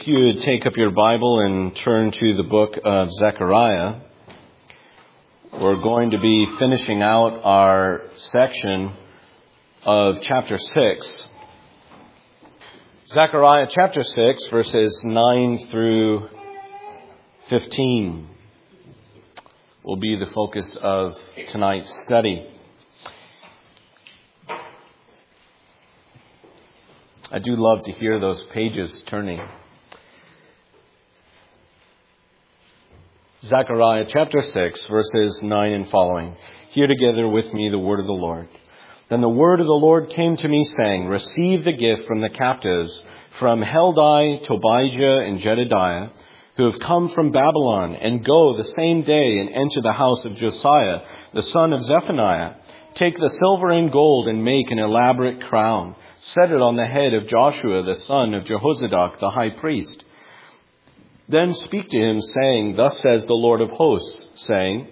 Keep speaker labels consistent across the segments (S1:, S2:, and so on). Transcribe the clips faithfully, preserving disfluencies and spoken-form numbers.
S1: If you would take up your Bible and turn to the book of Zechariah, we're going to be finishing out our section of chapter six. Zechariah chapter six, verses nine through fifteen will be the focus of tonight's study. I do love to hear those pages turning. Zechariah chapter six, verses nine and following. Hear together with me the word of the Lord. Then the word of the Lord came to me, saying, Receive the gift from the captives, from Heldai, Tobijah, and Jedediah, who have come from Babylon, and go the same day and enter the house of Josiah, the son of Zephaniah. Take the silver and gold and make an elaborate crown. Set it on the head of Joshua, the son of Jehozadak, the high priest. Then speak to him, saying, Thus says the Lord of hosts, saying,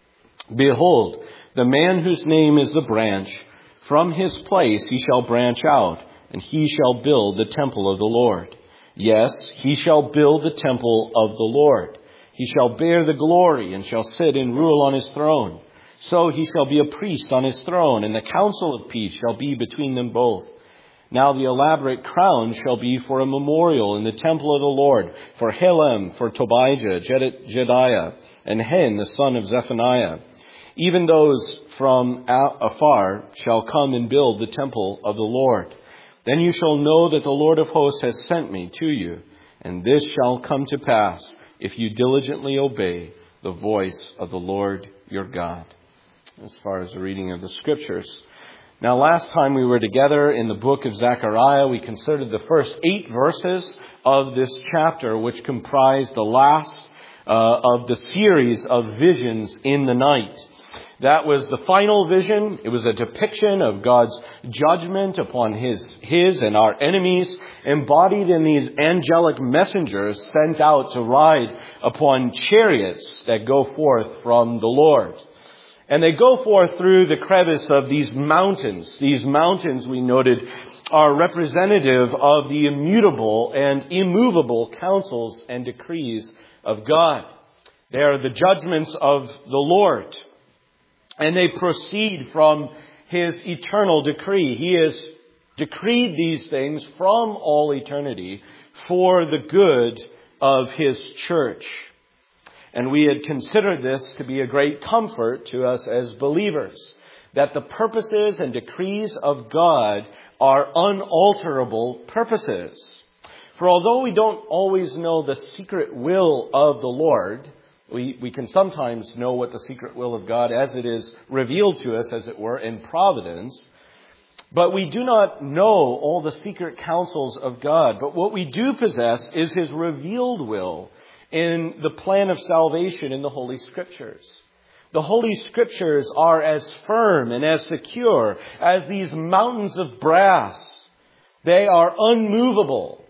S1: Behold, the man whose name is the branch, from his place he shall branch out, and he shall build the temple of the Lord. Yes, he shall build the temple of the Lord. He shall bear the glory, and shall sit and rule on his throne. So he shall be a priest on his throne, and the council of peace shall be between them both. Now the elaborate crown shall be for a memorial in the temple of the Lord, for Helem, for Tobijah, Jedediah, and Hen, the son of Zephaniah. Even those from afar shall come and build the temple of the Lord. Then you shall know that the Lord of hosts has sent me to you, and this shall come to pass if you diligently obey the voice of the Lord your God. As far as the reading of the scriptures. Now, last time we were together in the book of Zechariah, we considered the first eight verses of this chapter, which comprise the last uh, of the series of visions in the night. That was the final vision. It was a depiction of God's judgment upon his, his and our enemies, embodied in these angelic messengers sent out to ride upon chariots that go forth from the Lord. And they go forth through the crevice of these mountains. These mountains, we noted, are representative of the immutable and immovable counsels and decrees of God. They are the judgments of the Lord. And they proceed from his eternal decree. He has decreed these things from all eternity for the good of his church. And we had considered this to be a great comfort to us as believers, that the purposes and decrees of God are unalterable purposes. For although we don't always know the secret will of the Lord, we, we can sometimes know what the secret will of God as it is revealed to us, as it were, in providence. But we do not know all the secret counsels of God. But what we do possess is his revealed will in the plan of salvation in the Holy Scriptures. The Holy Scriptures are as firm and as secure as these mountains of brass. They are unmovable.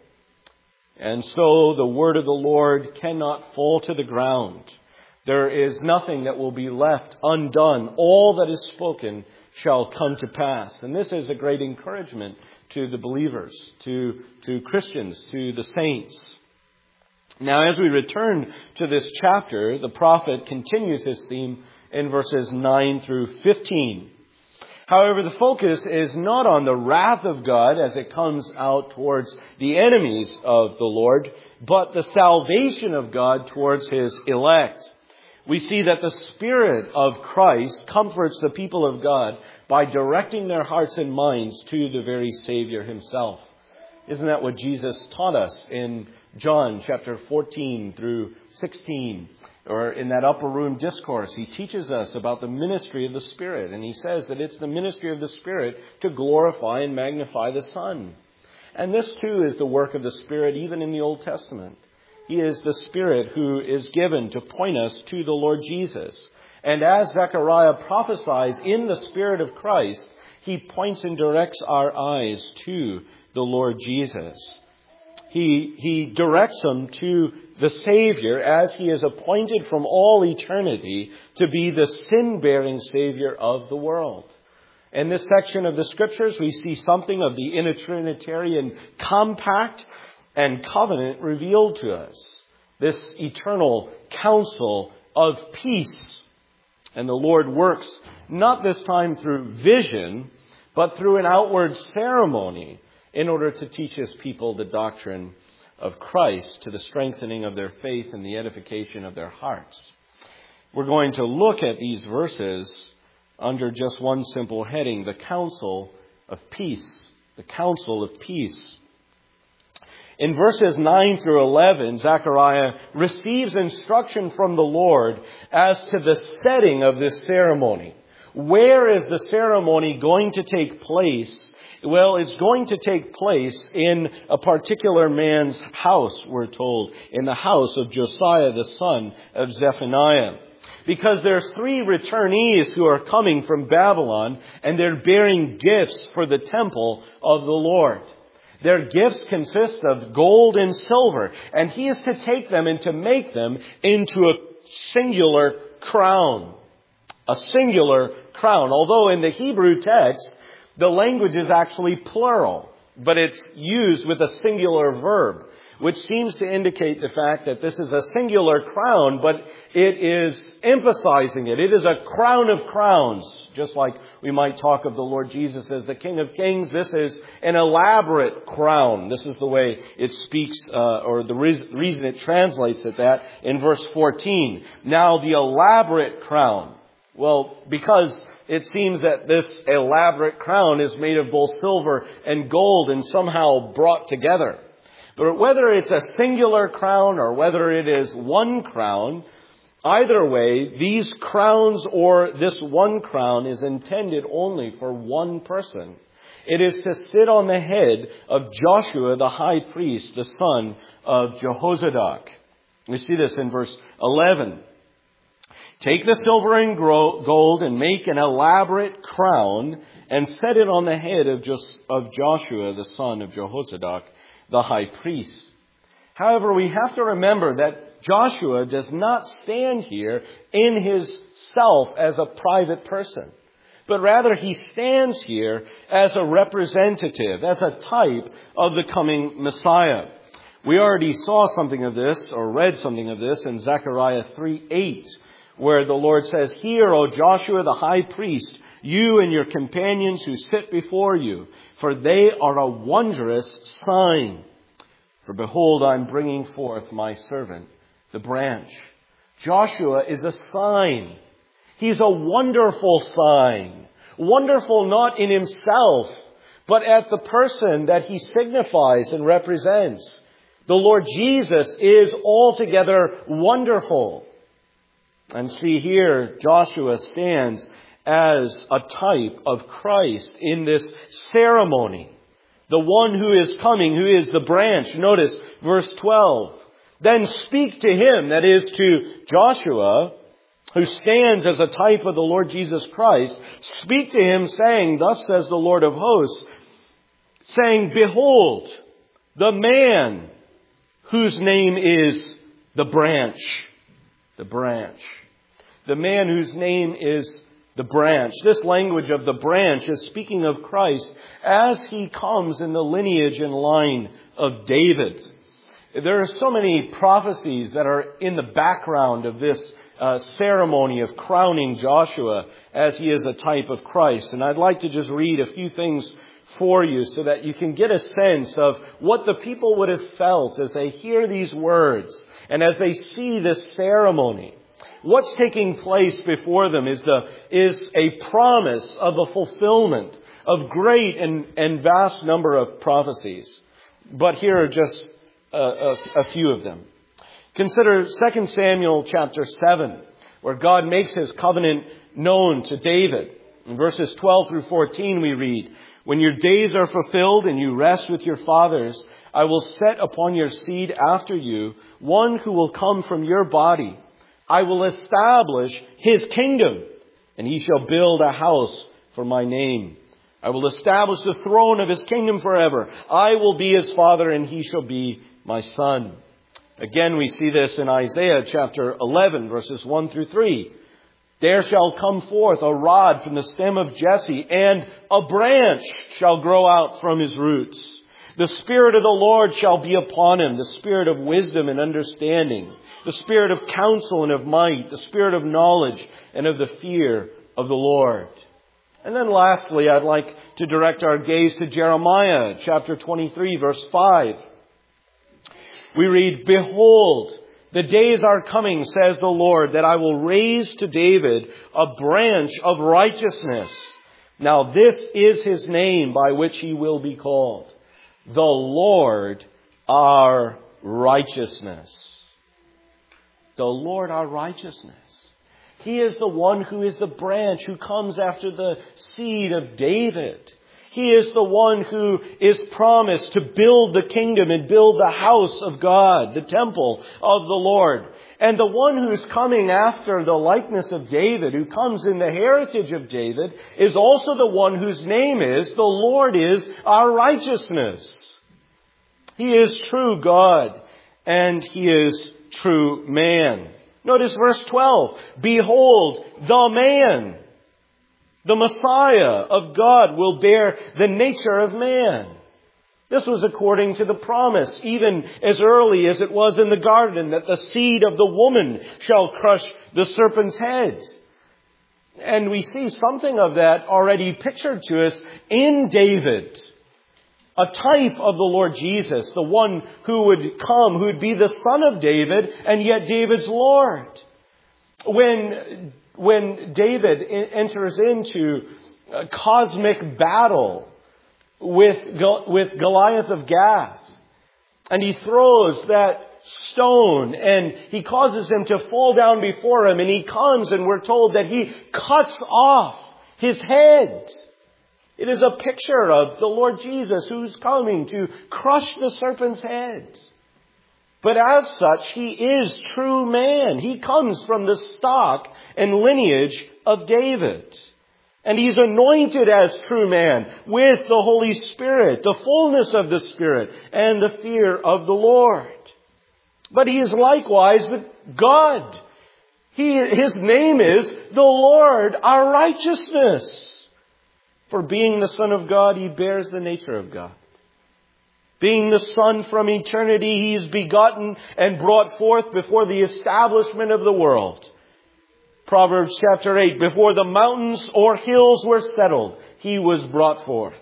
S1: And so the word of the Lord cannot fall to the ground. There is nothing that will be left undone. All that is spoken shall come to pass. And this is a great encouragement to the believers, to, to Christians, to the saints. Now, as we return to this chapter, the prophet continues his theme in verses nine through fifteen. However, the focus is not on the wrath of God as it comes out towards the enemies of the Lord, but the salvation of God towards his elect. We see that the Spirit of Christ comforts the people of God by directing their hearts and minds to the very Savior himself. Isn't that what Jesus taught us in John chapter fourteen through sixteen, or in that upper room discourse? He teaches us about the ministry of the Spirit, and he says that it's the ministry of the Spirit to glorify and magnify the Son. And this too is the work of the Spirit even in the Old Testament. He is the Spirit who is given to point us to the Lord Jesus. And as Zechariah prophesies in the Spirit of Christ, he points and directs our eyes to the Lord Jesus. He, he directs them to the Savior as he is appointed from all eternity to be the sin-bearing Savior of the world. In this section of the Scriptures, we see something of the inner Trinitarian compact and covenant revealed to us. This eternal counsel of peace. And the Lord works not this time through vision, but through an outward ceremony in order to teach His people the doctrine of Christ, to the strengthening of their faith and the edification of their hearts. We're going to look at these verses under just one simple heading, the counsel of peace. The counsel of peace. In verses nine through eleven, Zechariah receives instruction from the Lord as to the setting of this ceremony. Where is the ceremony going to take place? Well, it's going to take place in a particular man's house, we're told, in the house of Josiah, the son of Zephaniah. Because there's three returnees who are coming from Babylon, and they're bearing gifts for the temple of the Lord. Their gifts consist of gold and silver, and he is to take them and to make them into a singular crown. A singular crown. Although in the Hebrew text, the language is actually plural, but it's used with a singular verb, which seems to indicate the fact that this is a singular crown, but it is emphasizing it. It is a crown of crowns, just like we might talk of the Lord Jesus as the King of Kings. This is an elaborate crown. This is the way it speaks, uh, or the re- reason it translates it that in verse fourteen. Now the elaborate crown. Well, because it seems that this elaborate crown is made of both silver and gold and somehow brought together. But whether it's a singular crown or whether it is one crown, either way, these crowns or this one crown is intended only for one person. It is to sit on the head of Joshua, the high priest, the son of Jehozadak. We see this in verse eleven. Take the silver and gold and make an elaborate crown and set it on the head of Joshua, the son of Jehozadak, the high priest. However, we have to remember that Joshua does not stand here in his self as a private person, but rather he stands here as a representative, as a type of the coming Messiah. We already saw something of this, or read something of this, in Zechariah three eight, where the Lord says, Hear, O Joshua the high priest, you and your companions who sit before you, for they are a wondrous sign. For behold, I'm bringing forth my servant, the branch. Joshua is a sign. He's a wonderful sign. Wonderful not in himself, but at the person that he signifies and represents. The Lord Jesus is altogether wonderful. And see here, Joshua stands as a type of Christ in this ceremony. The one who is coming, who is the branch. Notice verse twelve. Then speak to him, that is to Joshua, who stands as a type of the Lord Jesus Christ. Speak to him saying, Thus says the Lord of hosts, saying, Behold, the man whose name is the branch. The branch. The man whose name is the branch. This language of the branch is speaking of Christ as he comes in the lineage and line of David. There are so many prophecies that are in the background of this uh, ceremony of crowning Joshua as he is a type of Christ. And I'd like to just read a few things for you so that you can get a sense of what the people would have felt as they hear these words and as they see this ceremony. What's taking place before them is the is a promise of a fulfillment of great and, and vast number of prophecies. But here are just a, a, a few of them. Consider Second Samuel chapter seven, where God makes his covenant known to David. In verses twelve through fourteen we read, When your days are fulfilled and you rest with your fathers, I will set upon your seed after you one who will come from your body. I will establish his kingdom, and he shall build a house for my name. I will establish the throne of his kingdom forever. I will be his father, and he shall be my son. Again, we see this in Isaiah chapter eleven, verses one through three. There shall come forth a rod from the stem of Jesse, and a branch shall grow out from his roots. The Spirit of the Lord shall be upon him, the Spirit of wisdom and understanding, the Spirit of counsel and of might, the Spirit of knowledge and of the fear of the Lord. And then lastly, I'd like to direct our gaze to Jeremiah chapter twenty-three, verse five. We read, "Behold, the days are coming, says the Lord, that I will raise to David a branch of righteousness. Now this is his name by which he will be called, the Lord our righteousness." The Lord our righteousness. He is the one who is the branch who comes after the seed of David. He is the one who is promised to build the kingdom and build the house of God, the temple of the Lord. And the one who's coming after the likeness of David, who comes in the heritage of David, is also the one whose name is, the Lord is our righteousness. He is true God and he is true man. Notice verse twelve. "Behold, the man, the Messiah of God, will bear the nature of man." This was according to the promise, even as early as it was in the garden, that the seed of the woman shall crush the serpent's head. And we see something of that already pictured to us in David. A type of the Lord Jesus, the one who would come, who would be the son of David, and yet David's Lord. When, when David enters into a cosmic battle with, with Goliath of Gath, and he throws that stone and he causes him to fall down before him, and he comes and we're told that he cuts off his head. It is a picture of the Lord Jesus who's coming to crush the serpent's head. But as such, he is true man. He comes from the stock and lineage of David. And he's anointed as true man with the Holy Spirit, the fullness of the Spirit, and the fear of the Lord. But he is likewise the God. He, his name is the Lord our righteousness. For being the Son of God, he bears the nature of God. Being the Son from eternity, he is begotten and brought forth before the establishment of the world. Proverbs chapter eight, "Before the mountains or hills were settled, he was brought forth."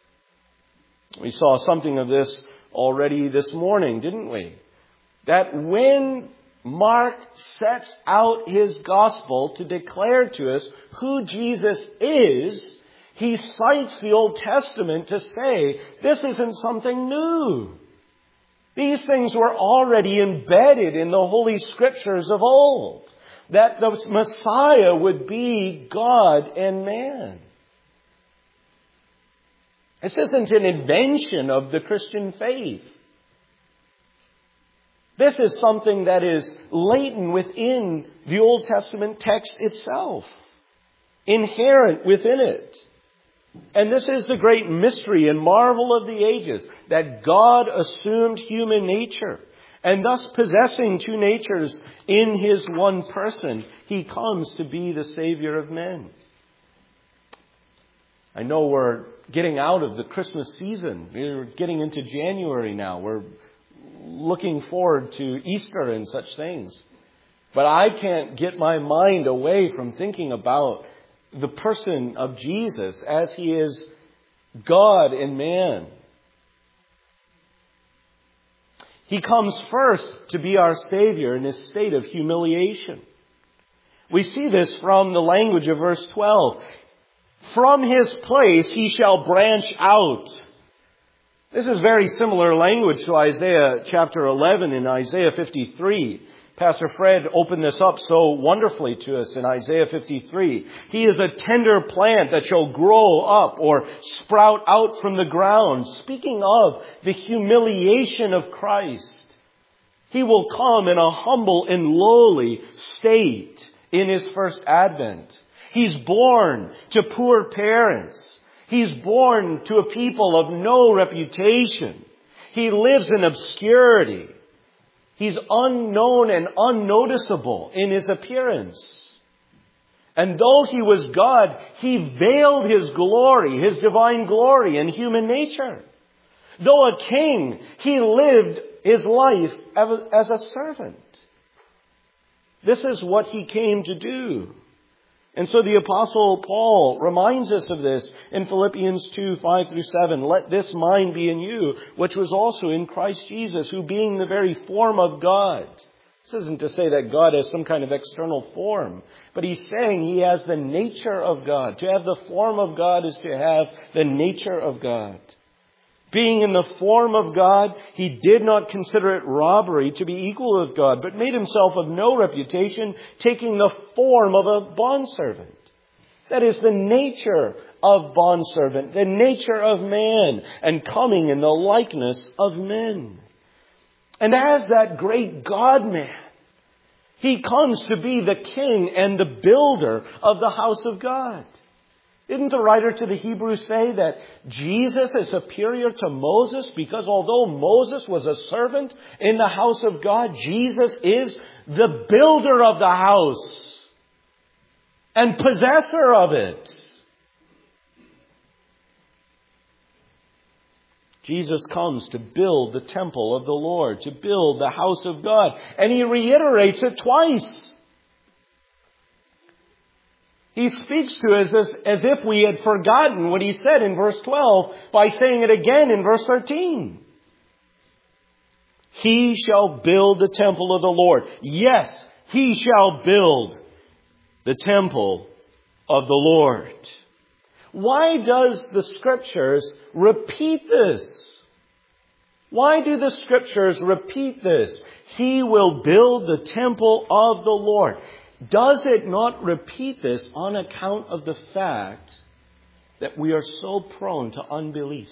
S1: We saw something of this already this morning, didn't we? That when Mark sets out his gospel to declare to us who Jesus is, he cites the Old Testament to say this isn't something new. These things were already embedded in the Holy Scriptures of old. That the Messiah would be God and man. This isn't an invention of the Christian faith. This is something that is latent within the Old Testament text itself. Inherent within it. And this is the great mystery and marvel of the ages, that God assumed human nature, and thus possessing two natures in his one person, he comes to be the Savior of men. I know we're getting out of the Christmas season. We're getting into January now. We're looking forward to Easter and such things. But I can't get my mind away from thinking about the person of Jesus as he is God and man. He comes first to be our Savior in his state of humiliation. We see this from the language of verse twelve. "From his place he shall branch out." This is very similar language to Isaiah chapter eleven and Isaiah fifty-three. Pastor Fred opened this up so wonderfully to us in Isaiah fifty-three. "He is a tender plant that shall grow up or sprout out from the ground." Speaking of the humiliation of Christ. He will come in a humble and lowly state in his first advent. He's born to poor parents. He's born to a people of no reputation. He lives in obscurity. He's unknown and unnoticeable in his appearance. And though he was God, he veiled his glory, his divine glory in human nature. Though a king, he lived his life as a servant. This is what he came to do. And so the Apostle Paul reminds us of this in Philippians two, five through seven. Let this mind be in you, which was also in Christ Jesus, who being the very form of God. This isn't to say that God has some kind of external form, but he's saying he has the nature of God. To have the form of God is to have the nature of God. Being in the form of God, he did not consider it robbery to be equal with God, but made himself of no reputation, taking the form of a bondservant. That is the nature of bondservant, the nature of man, and coming in the likeness of men. And as that great God-man, he comes to be the king and the builder of the house of God. Didn't the writer to the Hebrews say that Jesus is superior to Moses because although Moses was a servant in the house of God, Jesus is the builder of the house and possessor of it. Jesus comes to build the temple of the Lord, to build the house of God, and he reiterates it twice. He speaks to us as, as if we had forgotten what he said in verse twelve by saying it again in verse thirteen. He shall build the temple of the Lord. Yes, he shall build the temple of the Lord. Why does the Scriptures repeat this? Why do the Scriptures repeat this? He will build the temple of the Lord. Does it not repeat this on account of the fact that we are so prone to unbelief?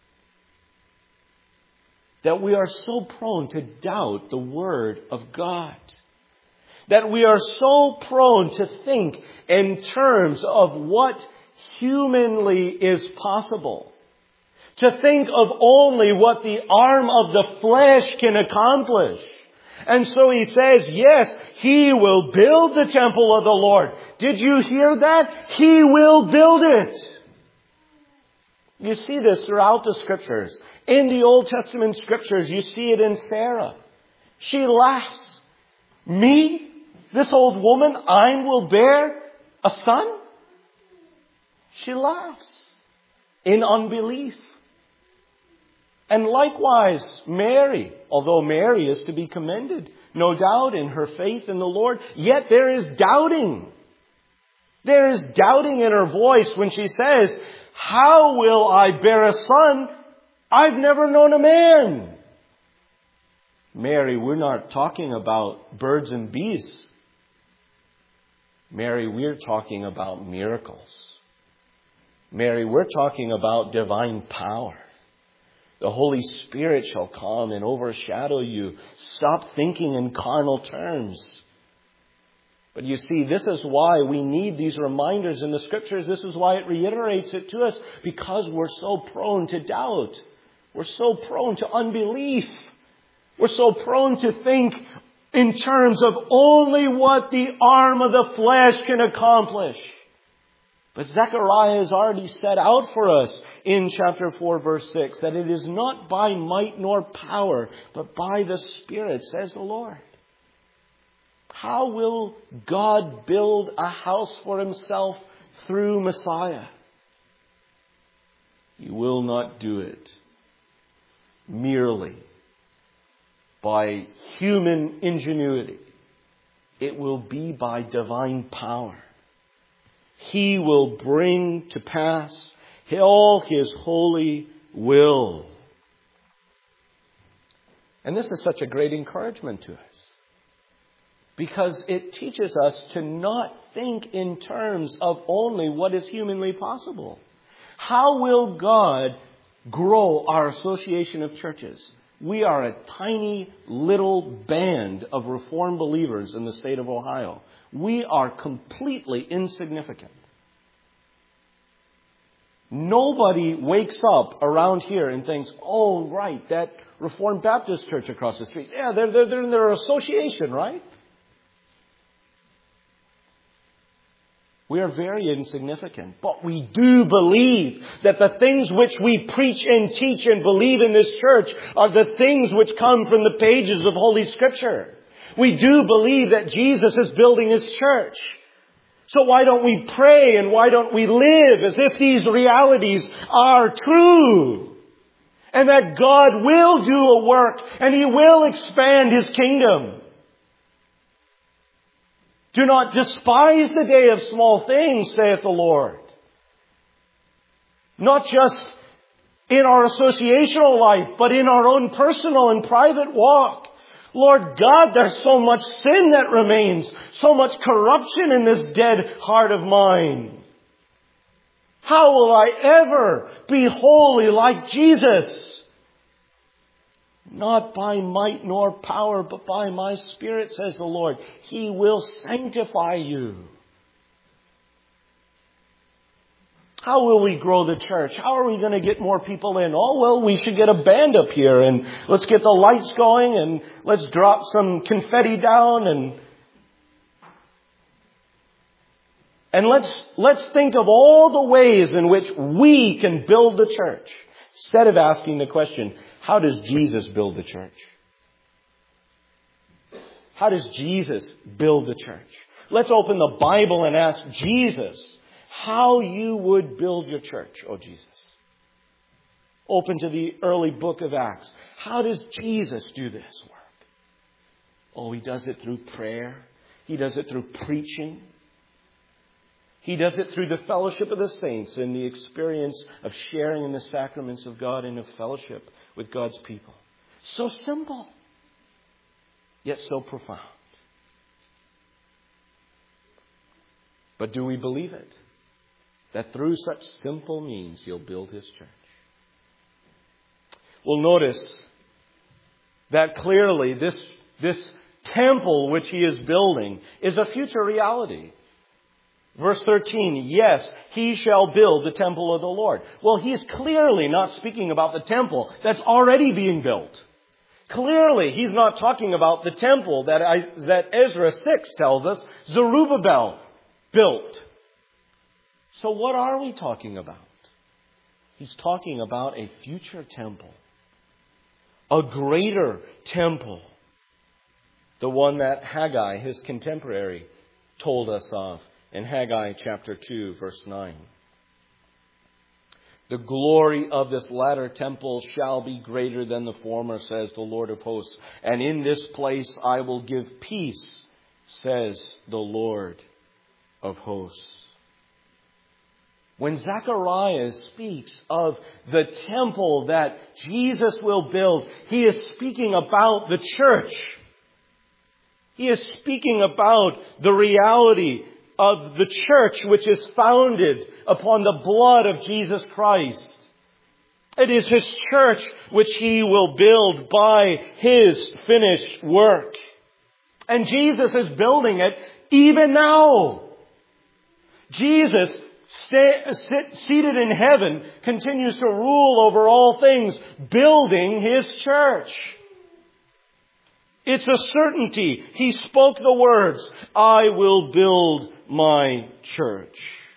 S1: That we are so prone to doubt the Word of God? That we are so prone to think in terms of what humanly is possible? To think of only what the arm of the flesh can accomplish? And so he says, yes, he will build the temple of the Lord. Did you hear that? He will build it. You see this throughout the Scriptures. In the Old Testament Scriptures, you see it in Sarah. She laughs. Me, this old woman, I will bear a son? She laughs in unbelief. And likewise, Mary, although Mary is to be commended, no doubt, in her faith in the Lord, yet there is doubting. There is doubting in her voice when she says, how will I bear a son? I've never known a man. Mary, we're not talking about birds and bees. Mary, we're talking about miracles. Mary, we're talking about divine power. The Holy Spirit shall come and overshadow you. Stop thinking in carnal terms. But you see, this is why we need these reminders in the Scriptures. This is why it reiterates it to us. Because we're so prone to doubt. We're so prone to unbelief. We're so prone to think in terms of only what the arm of the flesh can accomplish. But Zechariah has already set out for us in chapter four, verse six, that it is not by might nor power, but by the Spirit, says the Lord. How will God build a house for himself through Messiah? He will not do it merely by human ingenuity. It will be by divine power. He will bring to pass all his holy will. And this is such a great encouragement to us. Because it teaches us to not think in terms of only what is humanly possible. How will God grow our association of churches? We are a tiny little band of Reformed believers in the state of Ohio. We are completely insignificant. Nobody wakes up around here and thinks, oh, right, that Reformed Baptist church across the street. Yeah, they're, they're, they're in their association, right? We are very insignificant. But we do believe that the things which we preach and teach and believe in this church are the things which come from the pages of Holy Scripture. We do believe that Jesus is building His church. So why don't we pray and why don't we live as if these realities are true? And that God will do a work and He will expand His kingdom. Do not despise the day of small things, saith the Lord. Not just in our associational life, but in our own personal and private walk. Lord God, there's so much sin that remains, so much corruption in this dead heart of mine. How will I ever be holy like Jesus? Not by might nor power, but by my Spirit, says the Lord. He will sanctify you. How will we grow the church? How are we going to get more people in? Oh, well, we should get a band up here and let's get the lights going and let's drop some confetti down and and let's let's think of all the ways in which we can build the church. Instead of asking the question, how does Jesus build the church? How does Jesus build the church? Let's open the Bible and ask Jesus how you would build your church, oh Jesus. Open to the early book of Acts. How does Jesus do this work? Oh, He does it through prayer. He does it through preaching. He does it through the fellowship of the saints and the experience of sharing in the sacraments of God and of fellowship with God's people. So simple, yet so profound. But do we believe it? That through such simple means He'll build His church. Well, notice that clearly this, this temple which He is building is a future reality. Verse thirteen, yes, He shall build the temple of the Lord. Well, He is clearly not speaking about the temple that's already being built. Clearly, He's not talking about the temple that, I, that Ezra six tells us Zerubbabel built. So what are we talking about? He's talking about a future temple. A greater temple. The one that Haggai, his contemporary, told us of in Haggai chapter two, verse nine. The glory of this latter temple shall be greater than the former, says the Lord of hosts. And in this place I will give peace, says the Lord of hosts. When Zechariah speaks of the temple that Jesus will build, he is speaking about the church. He is speaking about the reality of the church which is founded upon the blood of Jesus Christ. It is His church which He will build by His finished work. And Jesus is building it even now. Jesus, sta- sit, seated in heaven, continues to rule over all things, building His church. It's a certainty. He spoke the words, I will build my church.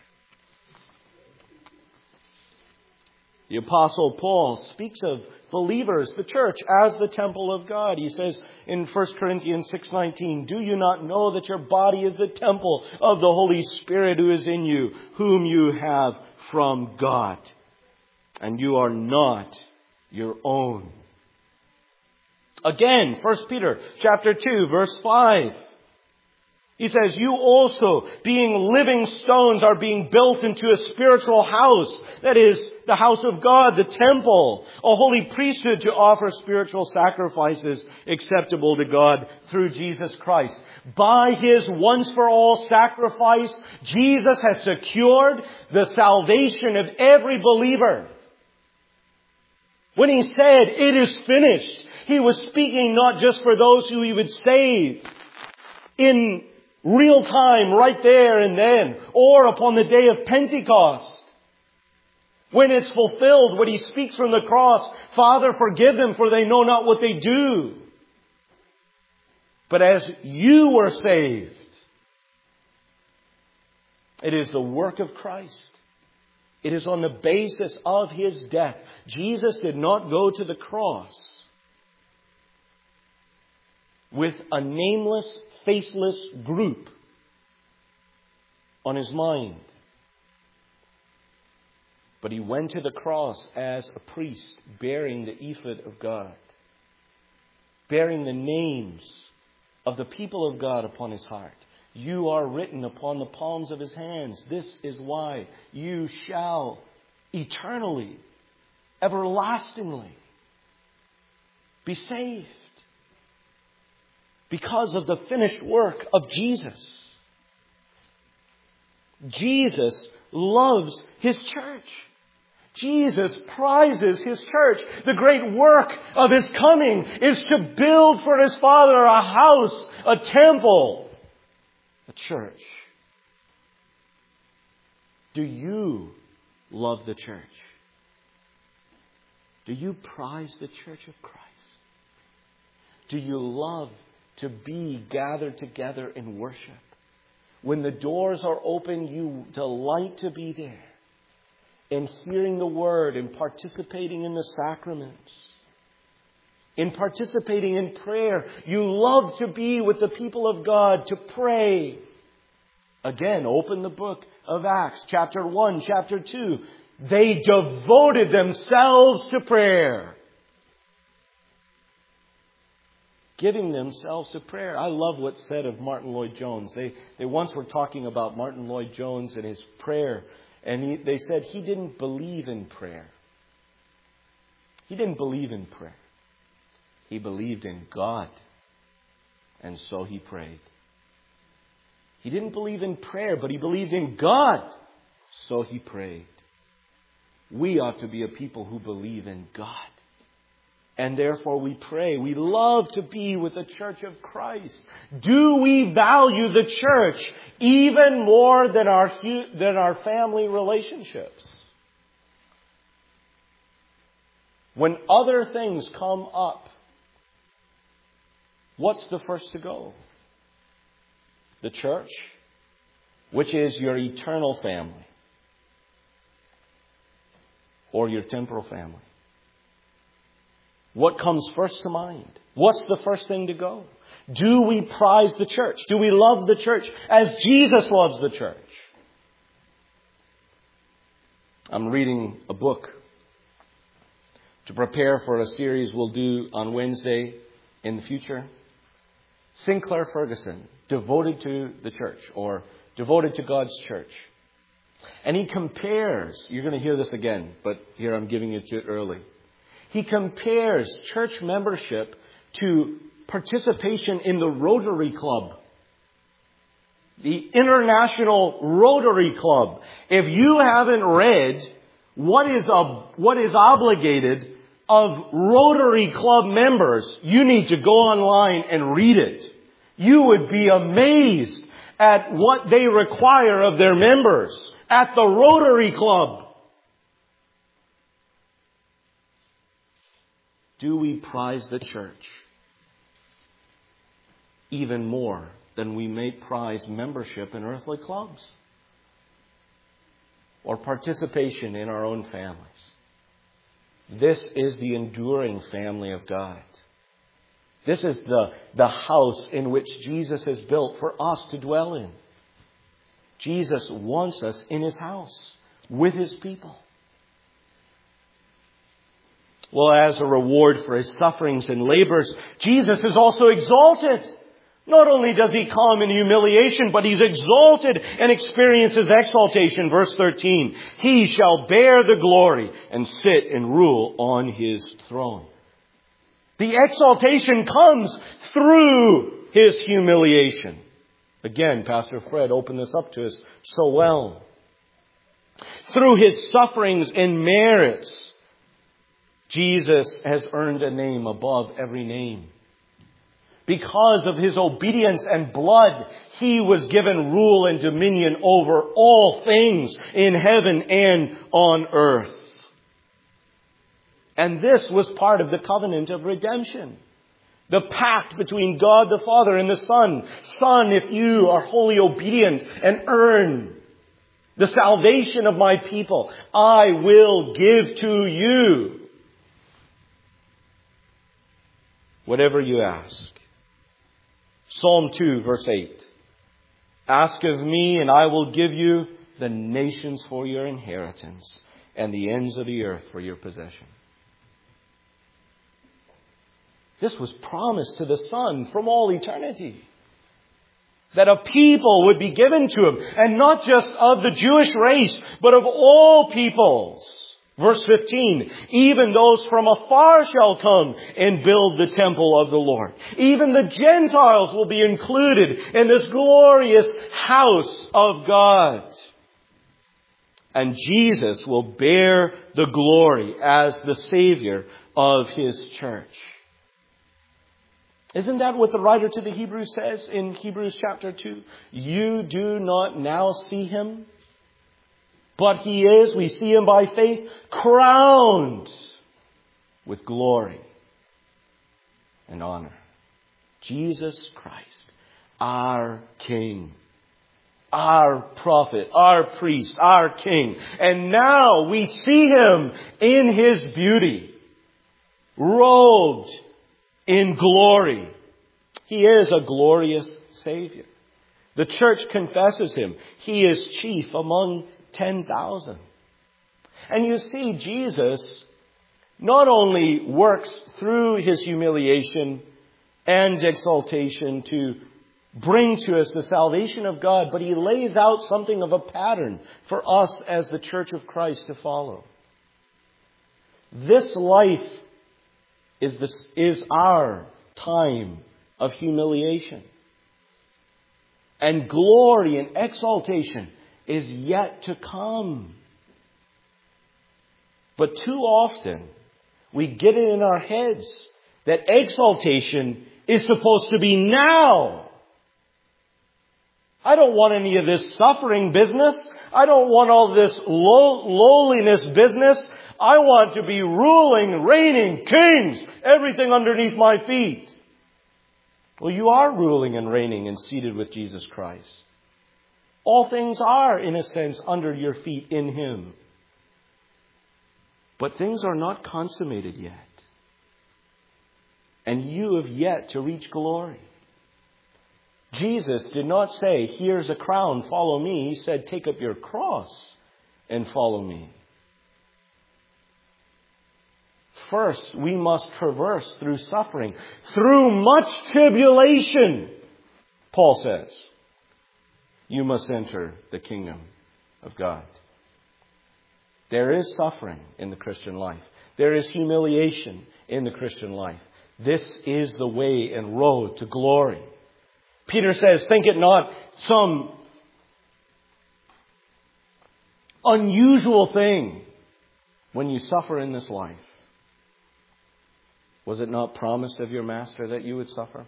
S1: The Apostle Paul speaks of believers, the church, as the temple of God. He says in First Corinthians six nineteen, do you not know that your body is the temple of the Holy Spirit who is in you, whom you have from God, and you are not your own? Again, First Peter chapter two, verse five. He says, you also, being living stones, are being built into a spiritual house. That is, the house of God, the temple, a holy priesthood to offer spiritual sacrifices acceptable to God through Jesus Christ. By His once-for-all sacrifice, Jesus has secured the salvation of every believer. When He said, it is finished, He was speaking not just for those who He would save in real time, right there and then, or upon the day of Pentecost. When it's fulfilled, when He speaks from the cross, Father, forgive them, for they know not what they do. But as you were saved, It is the work of Christ. It is on the basis of His death. Jesus did not go to the cross with a nameless, faceless group on His mind. But He went to the cross as a priest, bearing the ephod of God, bearing the names of the people of God upon His heart. You are written upon the palms of His hands. This is why you shall eternally, everlastingly be saved. Because of the finished work of Jesus. Jesus loves His church. Jesus prizes His church. The great work of His coming is to build for His Father a house, a temple, a church. Do you love the church? Do you prize the church of Christ? Do you love to be gathered together in worship? When the doors are open, you delight to be there, in hearing the Word, in participating in the sacraments, in participating in prayer. You love to be with the people of God, to pray. Again, open the book of Acts, chapter one, chapter two. They devoted themselves to prayer. Giving themselves to prayer. I love what's said of Martin Lloyd-Jones. They, they once were talking about Martin Lloyd-Jones and his prayer. And he, they said he didn't believe in prayer. He didn't believe in prayer. He believed in God. And so he prayed. He didn't believe in prayer, but he believed in God. So he prayed. We ought to be a people who believe in God. And therefore we pray. We love to be with the church of Christ. Do we value the church even more than our, than our family relationships? When other things come up, what's the first to go? The church, which is your eternal family, or your temporal family. What comes first to mind? What's the first thing to go? Do we prize the church? Do we love the church as Jesus loves the church? I'm reading a book to prepare for a series we'll do on Wednesday in the future. Sinclair Ferguson, Devoted to the Church, or Devoted to God's Church. And he compares, you're going to hear this again, but here I'm giving it to you early. He compares church membership to participation in the Rotary Club. The International Rotary Club. If you haven't read what is, a, what is obligated of Rotary Club members, you need to go online and read it. You would be amazed at what they require of their members at the Rotary Club. Do we prize the church even more than we may prize membership in earthly clubs or participation in our own families? This is the enduring family of God. This is the, the house in which Jesus has built for us to dwell in. Jesus wants us in His house with His people. Well, as a reward for His sufferings and labors, Jesus is also exalted. Not only does He come in humiliation, but He's exalted and experiences exaltation. Verse thirteen, He shall bear the glory and sit and rule on His throne. The exaltation comes through His humiliation. Again, Pastor Fred opened this up to us so well. Through His sufferings and merits, Jesus has earned a name above every name. Because of His obedience and blood, He was given rule and dominion over all things in heaven and on earth. And this was part of the covenant of redemption. The pact between God the Father and the Son. Son, if you are wholly obedient and earn the salvation of my people, I will give to you whatever you ask. Psalm two, verse eight. Ask of me, and I will give you the nations for your inheritance, and the ends of the earth for your possession. This was promised to the Son from all eternity. That a people would be given to him, and not just of the Jewish race, but of all peoples. Verse fifteen, even those from afar shall come and build the temple of the Lord. Even the Gentiles will be included in this glorious house of God. And Jesus will bear the glory as the Savior of His church. Isn't that what the writer to the Hebrews says in Hebrews chapter two? You do not now see Him, but He is, we see Him by faith, crowned with glory and honor. Jesus Christ, our King, our prophet, our priest, our King. And now we see Him in His beauty, robed in glory. He is a glorious Savior. The church confesses Him. He is chief among ten thousand. And you see, Jesus not only works through His humiliation and exaltation to bring to us the salvation of God, but He lays out something of a pattern for us as the church of Christ to follow. This life is, this, is our time of humiliation. And glory and exaltation is yet to come. But too often, we get it in our heads that exaltation is supposed to be now. I don't want any of this suffering business. I don't want all this low, lowliness business. I want to be ruling, reigning, kings, everything underneath my feet. Well, you are ruling and reigning and seated with Jesus Christ. All things are, in a sense, under your feet in Him. But things are not consummated yet. And you have yet to reach glory. Jesus did not say, here's a crown, follow me. He said, take up your cross and follow me. First, we must traverse through suffering, through much tribulation. Paul says, you must enter the kingdom of God. There is suffering in the Christian life. There is humiliation in the Christian life. This is the way and road to glory. Peter says, think it not some unusual thing when you suffer in this life. Was it not promised of your Master that you would suffer?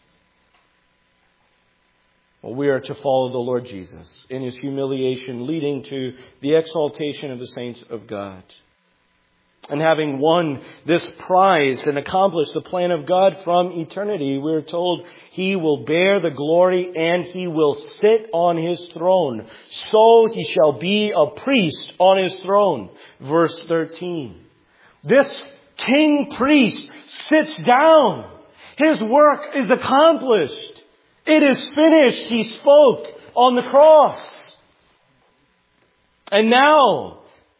S1: Well, we are to follow the Lord Jesus in His humiliation, leading to the exaltation of the saints of God. And having won this prize and accomplished the plan of God from eternity, we're told He will bear the glory and He will sit on His throne. So He shall be a priest on His throne. Verse thirteen. This king priest sits down. His work is accomplished. It is finished. He spoke on the cross. And now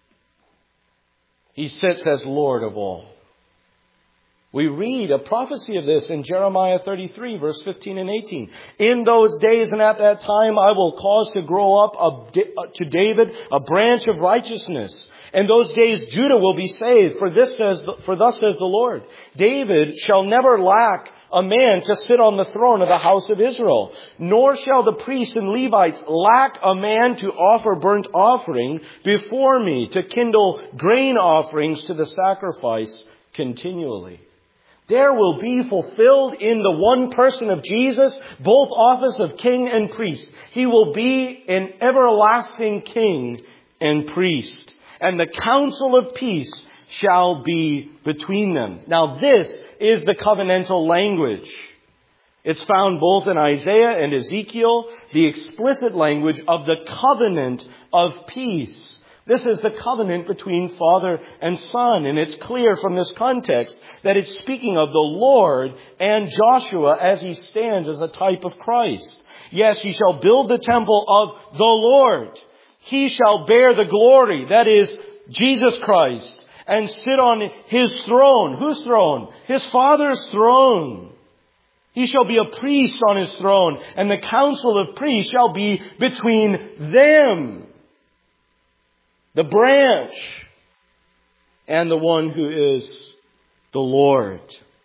S1: He sits as Lord of all. We read a prophecy of this in Jeremiah thirty-three, verse fifteen and eighteen. In those days and at that time I will cause to grow up a, to David a branch of righteousness. In those days Judah will be saved, for this says, for thus says the Lord, David shall never lack a man to sit on the throne of the house of Israel, nor shall the priests and Levites lack a man to offer burnt offering before me, to kindle grain offerings to the sacrifice continually. There will be fulfilled in the one person of Jesus both office of king and priest. He will be an everlasting king and priest. And the counsel of peace shall be between them. Now this is the covenantal language. It's found both in Isaiah and Ezekiel, the explicit language of the covenant of peace. This is the covenant between Father and Son, and it's clear from this context that it's speaking of the Lord and Joshua as he stands as a type of Christ. Yes, ye shall build the temple of the Lord. He shall bear the glory, that is, Jesus Christ, and sit on his throne. Whose throne? His Father's throne. He shall be a priest on his throne, and the council of priests shall be between them, the branch, and the one who is the Lord.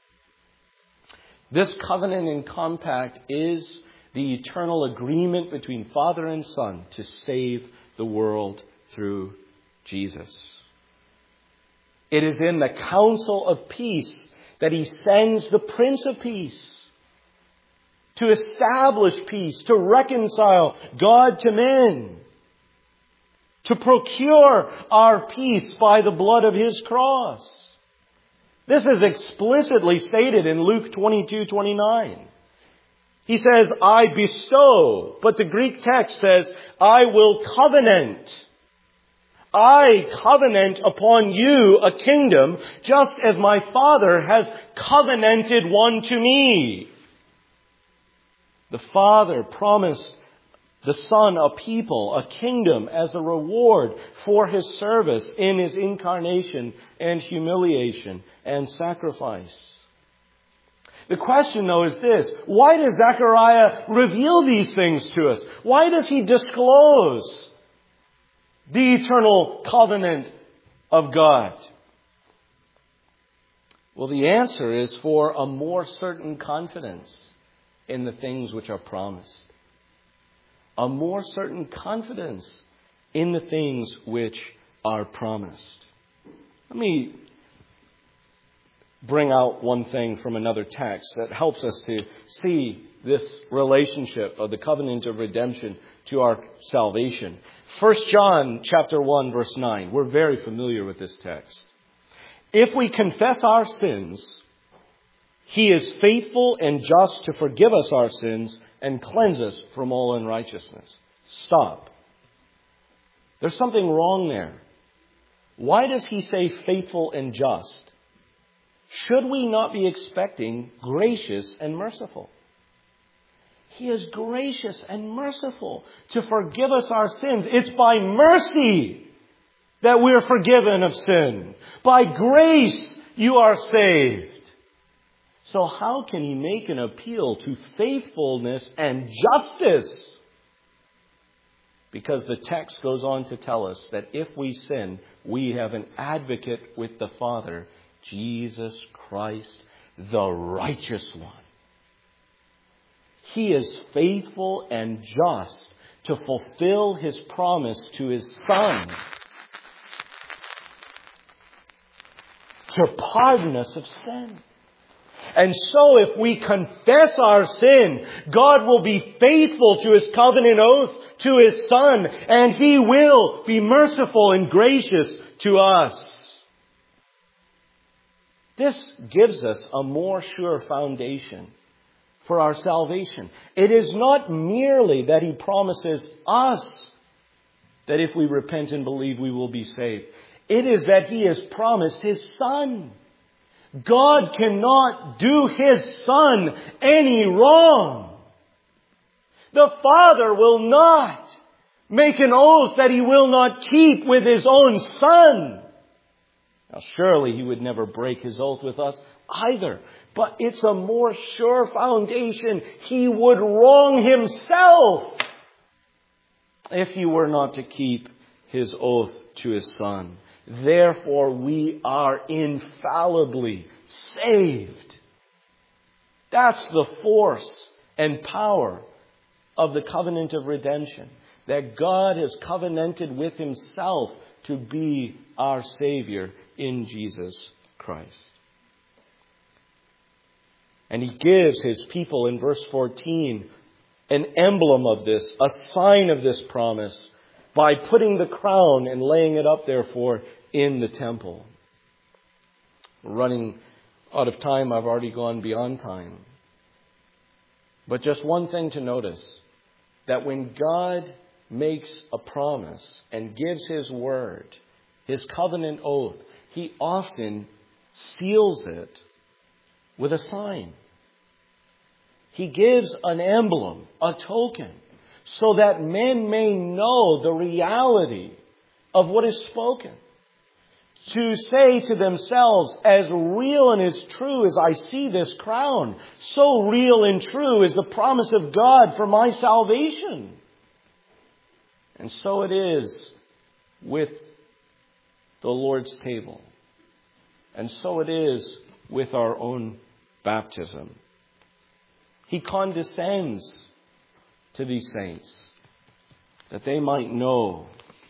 S1: This covenant and compact is the eternal agreement between Father and Son to save the world through Jesus. It is in the council of peace that he sends the Prince of Peace to establish peace, to reconcile God to men, to procure our peace by the blood of his cross. This is explicitly stated in Luke twenty-two twenty-nine. He says, I bestow, but the Greek text says, I will covenant. I covenant upon you a kingdom, just as my Father has covenanted one to me. The Father promised the Son a people, a kingdom, as a reward for his service in his incarnation and humiliation and sacrifice. The question, though, is this. Why does Zechariah reveal these things to us? Why does he disclose the eternal covenant of God? Well, the answer is for a more certain confidence in the things which are promised. A more certain confidence in the things which are promised. Let me bring out one thing from another text that helps us to see this relationship of the covenant of redemption to our salvation. First John chapter one verse nine. We're very familiar with this text. If we confess our sins, he is faithful and just to forgive us our sins and cleanse us from all unrighteousness. Stop. There's something wrong there. Why does he say faithful and just? Should we not be expecting gracious and merciful? He is gracious and merciful to forgive us our sins. It's by mercy that we're forgiven of sin. By grace you are saved. So how can he make an appeal to faithfulness and justice? Because the text goes on to tell us that if we sin, we have an advocate with the Father, Jesus Christ, the righteous one. He is faithful and just to fulfill his promise to his Son, to pardon us of sin. And so if we confess our sin, God will be faithful to his covenant oath to his Son, and he will be merciful and gracious to us. This gives us a more sure foundation for our salvation. It is not merely that he promises us that if we repent and believe we will be saved. It is that he has promised his Son. God cannot do his Son any wrong. The Father will not make an oath that he will not keep with his own Son. Now, surely he would never break his oath with us either. But it's a more sure foundation. He would wrong himself if he were not to keep his oath to his Son. Therefore, we are infallibly saved. That's the force and power of the covenant of redemption. That God has covenanted with himself to be our Savior in Jesus Christ. And he gives his people in verse fourteen an emblem of this, a sign of this promise, by putting the crown and laying it up, therefore, in the temple. Running out of time, I've already gone beyond time. But just one thing to notice, that when God makes a promise and gives His word, His covenant oath, He often seals it with a sign. He gives an emblem, a token, so that men may know the reality of what is spoken. To say to themselves, as real and as true as I see this crown, so real and true is the promise of God for my salvation. And so it is with the Lord's table. And so it is with our own baptism. He condescends to these saints that they might know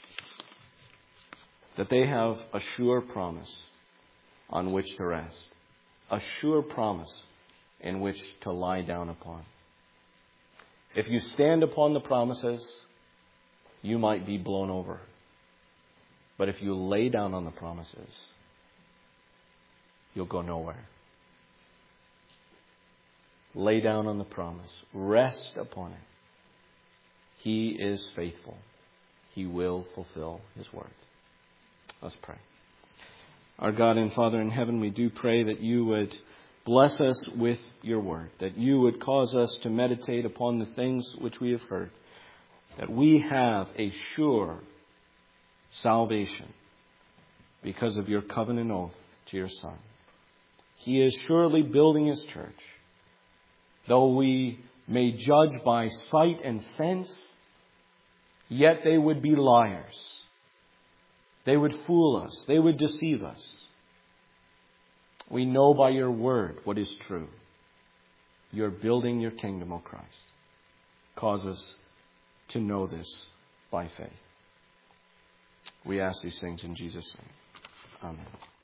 S1: that they have a sure promise on which to rest, a sure promise in which to lie down upon. If you stand upon the promises, you might be blown over. But if you lay down on the promises, you'll go nowhere. Lay down on the promise. Rest upon it. He is faithful. He will fulfill His word. Let's pray. Our God and Father in heaven, we do pray that You would bless us with Your word, that You would cause us to meditate upon the things which we have heard, that we have a sure salvation because of Your covenant oath to Your Son. He is surely building His church. Though we may judge by sight and sense, yet they would be liars. They would fool us. They would deceive us. We know by Your word what is true. You're building Your kingdom, O Christ. Cause us to know this by faith. We ask these things in Jesus' name. Amen.